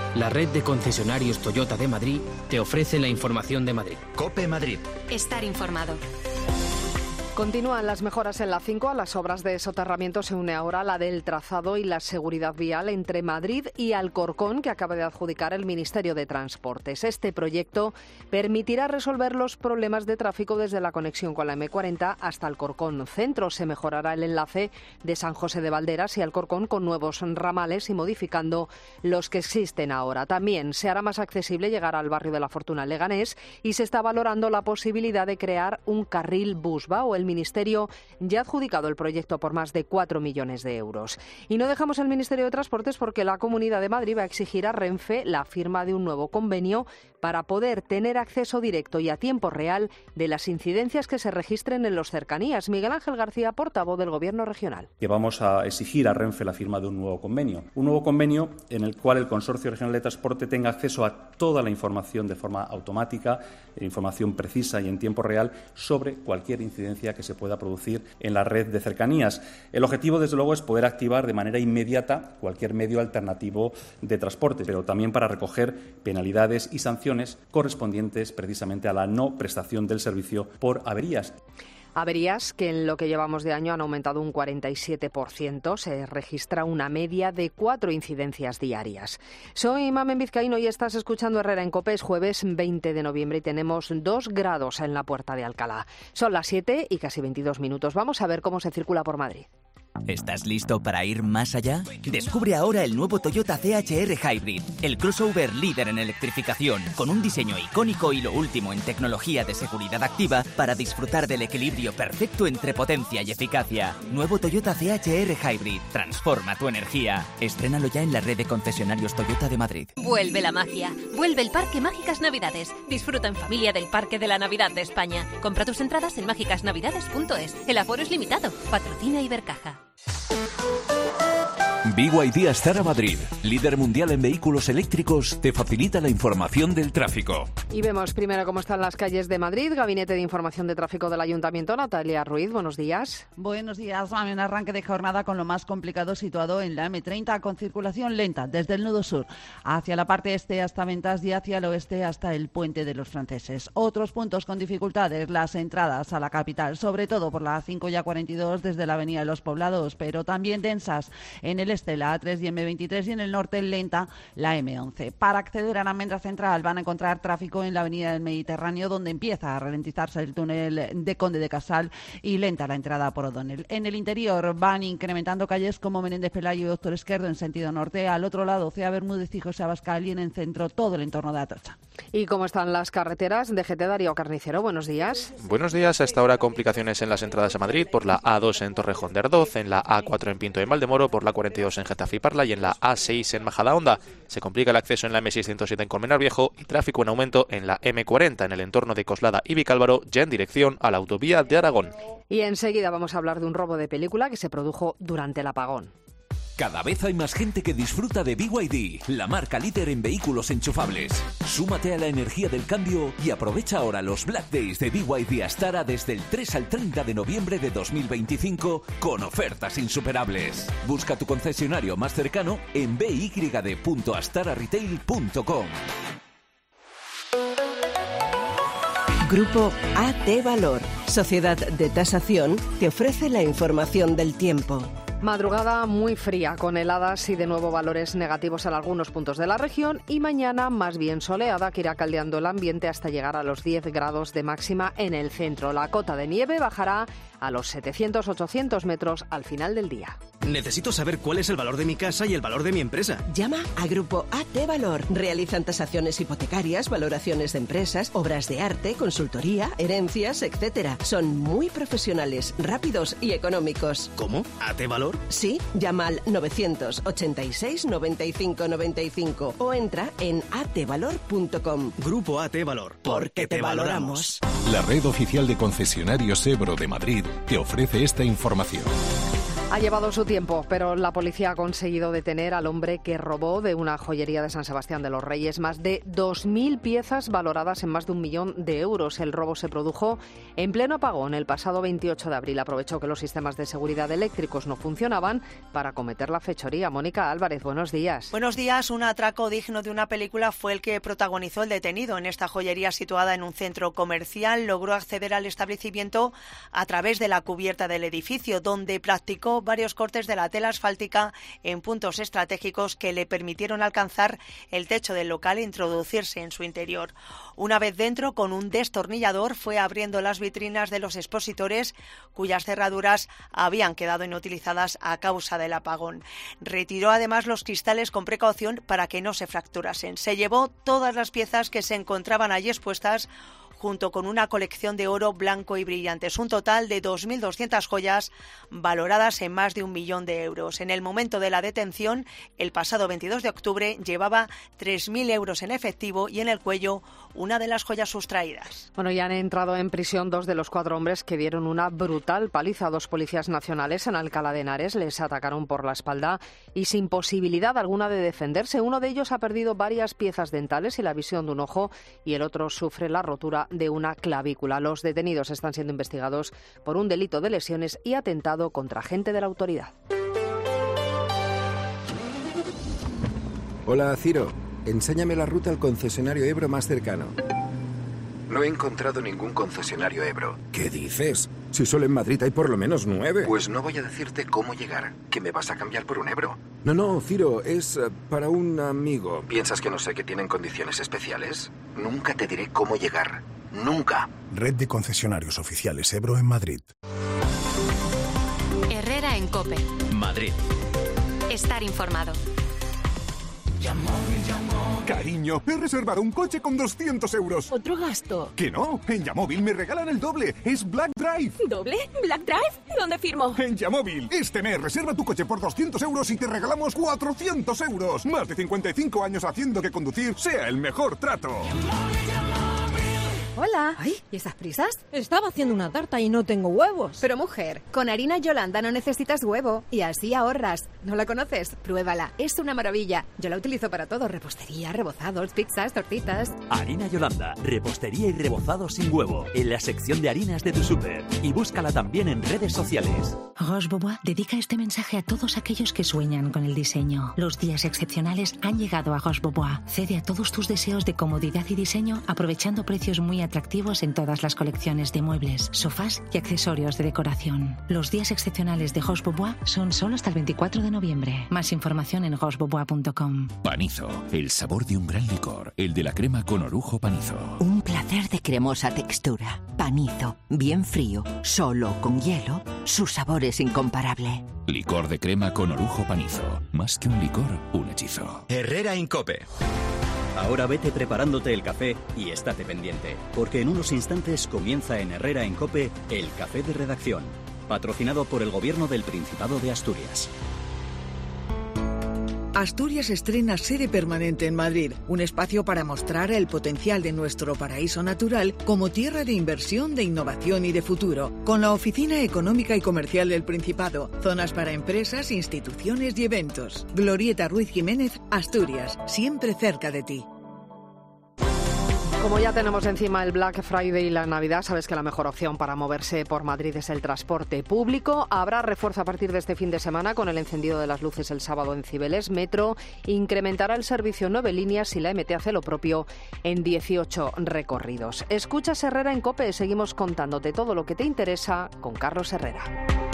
La red de concesionarios Toyota de Madrid te ofrece la información de Madrid. COPE Madrid. Estar informado. Continúan las mejoras en la 5. A las obras de soterramiento se une ahora la del trazado y la seguridad vial entre Madrid y Alcorcón, que acaba de adjudicar el Ministerio de Transportes. Este proyecto permitirá resolver los problemas de tráfico desde la conexión con la M40 hasta Alcorcón Centro. Se mejorará el enlace de San José de Valderas y Alcorcón con nuevos ramales y modificando los que existen ahora. También se hará más accesible llegar al barrio de la Fortuna en Leganés y se está valorando la posibilidad de crear un carril Busbao. El Ministerio ya ha adjudicado el proyecto por más de 4 millones de euros. Y no dejamos el Ministerio de Transportes porque la Comunidad de Madrid va a exigir a Renfe la firma de un nuevo convenio para poder tener acceso directo y a tiempo real de las incidencias que se registren en los cercanías. Miguel Ángel García, portavoz del Gobierno regional. Que vamos a exigir a Renfe la firma de un nuevo convenio en el cual el Consorcio Regional de Transporte tenga acceso a toda la información de forma automática, información precisa y en tiempo real sobre cualquier incidencia que se pueda producir en la red de cercanías. El objetivo, desde luego, es poder activar de manera inmediata cualquier medio alternativo de transporte, pero también para recoger penalidades y sanciones correspondientes precisamente a la no prestación del servicio por averías. Averías que en lo que llevamos de año han aumentado un 47%. Se registra una media de 4 incidencias diarias. Soy Mamen Vizcaíno y estás escuchando Herrera en COPE. Es jueves 20 de noviembre y tenemos 2 grados en la Puerta de Alcalá. Son las 7 y casi 22 minutos. Vamos a ver cómo se circula por Madrid. ¿Estás listo para ir más allá? Descubre ahora el nuevo Toyota CHR Hybrid, el crossover líder en electrificación, con un diseño icónico y lo último en tecnología de seguridad activa para disfrutar del equilibrio perfecto entre potencia y eficacia. Nuevo Toyota CHR Hybrid, transforma tu energía. Estrénalo ya en la red de concesionarios Toyota de Madrid. Vuelve la magia, vuelve el Parque Mágicas Navidades. Disfruta en familia del Parque de la Navidad de España. Compra tus entradas en mágicasnavidades.es. El aforo es limitado. Patrocina Ibercaja. BYD Astara Madrid, líder mundial en vehículos eléctricos, te facilita la información del tráfico. Y vemos primero cómo están las calles de Madrid. Gabinete de Información de Tráfico del Ayuntamiento, Natalia Ruiz, buenos días. Buenos días, mami. Un arranque de jornada con lo más complicado situado en la M30, con circulación lenta desde el nudo sur hacia la parte este hasta Ventas y hacia el oeste hasta el Puente de los Franceses. Otros puntos con dificultades, las entradas a la capital, sobre todo por la A5 y A42 desde la Avenida de los Poblados, pero también densas en el este, la A3 y M23, y en el norte lenta la M11. Para acceder a la Almendra Central van a encontrar tráfico en la Avenida del Mediterráneo, donde empieza a ralentizarse el túnel de Conde de Casal y lenta la entrada por O'Donnell. En el interior van incrementando calles como Menéndez Pelayo y Doctor Esquerdo en sentido norte, al otro lado Cea Bermúdez y José Abascal, y en el centro todo el entorno de Atocha. ¿Y cómo están las carreteras? DGT Darío Carnicero, buenos días. Buenos días. A esta hora complicaciones en las entradas a Madrid por la A2 en Torrejón de Ardoz, en la A4 en Pinto de Valdemoro, por la 42 en Getafe y Parla y en la A6 en Majadahonda. Se complica el acceso en la M607 en Colmenar Viejo y tráfico en aumento en la M40 en el entorno de Coslada y Vicálvaro, ya en dirección a la autovía de Aragón. Y enseguida vamos a hablar de un robo de película que se produjo durante el apagón. Cada vez hay más gente que disfruta de BYD, la marca líder en vehículos enchufables. Súmate a la energía del cambio y aprovecha ahora los Black Days de BYD Astara desde el 3 al 30 de noviembre de 2025 con ofertas insuperables. Busca tu concesionario más cercano en byd.astararetail.com. Grupo AT Valor, Sociedad de Tasación, te ofrece la información del tiempo. Madrugada muy fría, con heladas y de nuevo valores negativos en algunos puntos de la región, y mañana más bien soleada, que irá caldeando el ambiente hasta llegar a los 10 grados de máxima en el centro. La cota de nieve bajará a los 700-800 metros al final del día. Necesito saber cuál es el valor de mi casa y el valor de mi empresa. Llama a Grupo AT Valor. Realizan tasaciones hipotecarias, valoraciones de empresas, obras de arte, consultoría, herencias, etc. Son muy profesionales, rápidos y económicos. ¿Cómo? ¿AT Valor? Sí, llama al 986 95 95 o entra en atvalor.com. Grupo AT Valor. Porque te valoramos. La red oficial de concesionarios Ebro de Madrid te ofrece esta información. Ha llevado su tiempo, pero la policía ha conseguido detener al hombre que robó de una joyería de San Sebastián de los Reyes más de 2.000 piezas valoradas en más de 1 millón de euros. El robo se produjo en pleno apagón el pasado 28 de abril. Aprovechó que los sistemas de seguridad eléctricos no funcionaban para cometer la fechoría. Mónica Álvarez, buenos días. Buenos días. Un atraco digno de una película fue el que protagonizó el detenido. En esta joyería situada en un centro comercial logró acceder al establecimiento a través de la cubierta del edificio, donde practicó varios cortes de la tela asfáltica en puntos estratégicos que le permitieron alcanzar el techo del local e introducirse en su interior. Una vez dentro, con un destornillador fue abriendo las vitrinas de los expositores cuyas cerraduras habían quedado inutilizadas a causa del apagón. Retiró además los cristales con precaución para que no se fracturasen. Se llevó todas las piezas que se encontraban allí expuestas, junto con una colección de oro blanco y brillantes, un total de 2.200 joyas valoradas en más de 1 millón de euros. En el momento de la detención, el pasado 22 de octubre, llevaba 3.000 euros en efectivo y en el cuello una de las joyas sustraídas. Bueno, ya han entrado en prisión 2 de los 4 hombres que dieron una brutal paliza a 2 policías nacionales en Alcalá de Henares. Les atacaron por la espalda y sin posibilidad alguna de defenderse. Uno de ellos ha perdido varias piezas dentales y la visión de un ojo, y el otro sufre la rotura de una clavícula. Los detenidos están siendo investigados por un delito de lesiones y atentado contra agente de la autoridad. Hola, Ciro. Enséñame la ruta al concesionario Ebro más cercano. No he encontrado ningún concesionario Ebro. ¿Qué dices? Si solo en Madrid hay por lo menos 9. Pues no voy a decirte cómo llegar, que me vas a cambiar por un Ebro. No, Ciro, es para un amigo. ¿Piensas que no sé que tienen condiciones especiales? Nunca te diré cómo llegar. Nunca. Red de concesionarios oficiales Ebro en Madrid. Herrera en COPE. Madrid. Estar informado. Cariño, he reservado un coche con 200 euros. ¿Otro gasto? ¿Que no? En Yamóvil me regalan el doble. Es Black Drive. ¿Doble? ¿Black Drive? ¿Dónde firmo? En Yamóvil. Este mes reserva tu coche por 200 euros y te regalamos 400 euros. Más de 55 años haciendo que conducir sea el mejor trato. Hola. Ay, ¿y esas prisas? Estaba haciendo una tarta y no tengo huevos. Pero mujer, con harina Yolanda no necesitas huevo y así ahorras. ¿No la conoces? Pruébala, es una maravilla. Yo la utilizo para todo, repostería, rebozados, pizzas, tortitas. Harina Yolanda, repostería y rebozado sin huevo, en la sección de harinas de tu súper. Y búscala también en redes sociales. Roche Bobois dedica este mensaje a todos aquellos que sueñan con el diseño. Los días excepcionales han llegado a Roche Bobois. Cede a todos tus deseos de comodidad y diseño aprovechando precios muy atractivos en todas las colecciones de muebles, sofás y accesorios de decoración. Los días excepcionales de Roche Bobois son solo hasta el 24 de noviembre. Más información en rochebobois.com. Panizo, el sabor de un gran licor, el de la crema con orujo Panizo. Un placer de cremosa textura. Panizo, bien frío, solo con hielo, su sabor es incomparable. Licor de crema con orujo Panizo. Más que un licor, un hechizo. Herrera en COPE. Ahora vete preparándote el café y estate pendiente, porque en unos instantes comienza en Herrera en COPE el Café de Redacción, patrocinado por el Gobierno del Principado de Asturias. Asturias estrena sede permanente en Madrid, un espacio para mostrar el potencial de nuestro paraíso natural como tierra de inversión, de innovación y de futuro, con la Oficina Económica y Comercial del Principado, zonas para empresas, instituciones y eventos. Glorieta Ruiz Jiménez, Asturias, siempre cerca de ti. Como ya tenemos encima el Black Friday y la Navidad, sabes que la mejor opción para moverse por Madrid es el transporte público. Habrá refuerzo a partir de este fin de semana con el encendido de las luces el sábado en Cibeles. Metro incrementará el servicio en 9 líneas y la MT hace lo propio en 18 recorridos. Escuchas Herrera en COPE, seguimos contándote todo lo que te interesa con Carlos Herrera.